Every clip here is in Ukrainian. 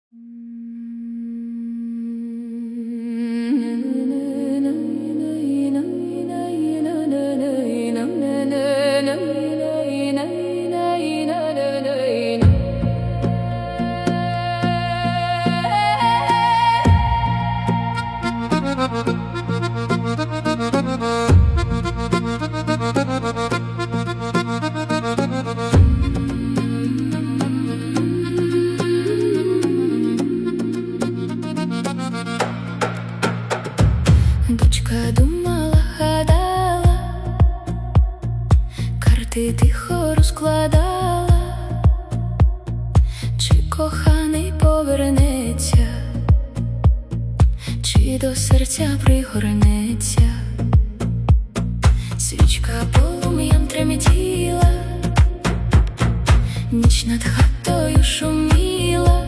Дочка думала, гадала, карти тихо розкладала, чи коханий повернеться, чи до серця пригорнеться. Свічка полум'ям тремтіла, ніч над хатою шуміла,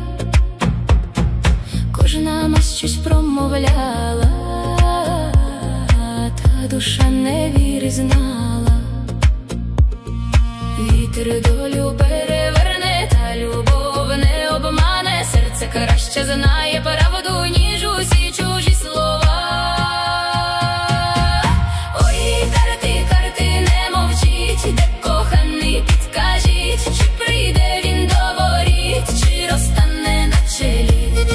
кожна мать щось промовляла, та душа невіри знала. Вітер долю переверне, та любов не обмане, серце краще знає правду, ніж усі чужі слова. Ой, карти, карти, не мовчіть, де коханий, підкажіть, чи прийде він до воріт, чи розтане на челі.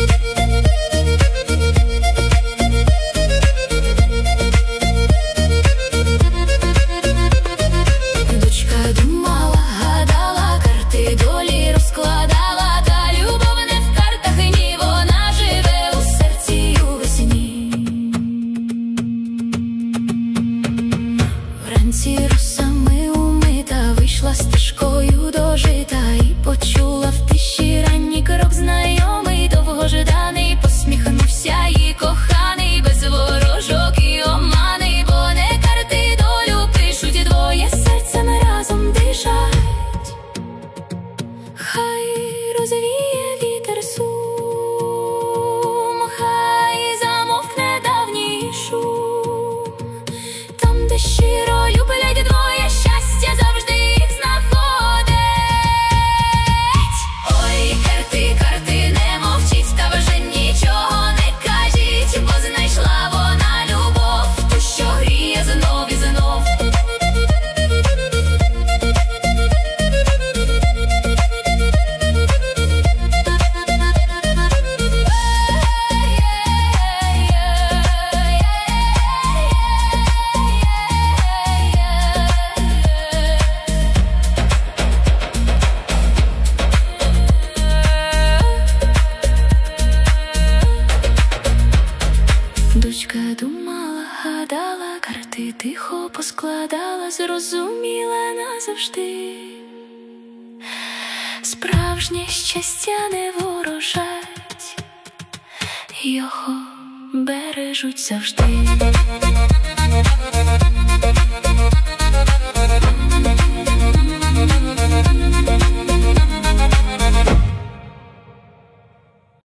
Вранці росами умита, вийшла стежкою до жита і почула в тиші ранній крок знайомий, довгожданий, посміхнувся їй коханий, без ворожок і омани, бо не карти долю пишуть, двоє серцем разом дишать. Хай розвіє вітер сум, хай замовкне давній шум, там, де щиро люблять двоє, щастя завжди їх знаходить. Ой, карти, карти, не мовчіть, та вже нічого не кажіть, бо знайшла вона любов, ту, що гріє знов і знов. Дочка думала, гадала, карти тихо поскладала, зрозуміла назавжди. Справжнє щастя не ворожать, його бережуть завжди.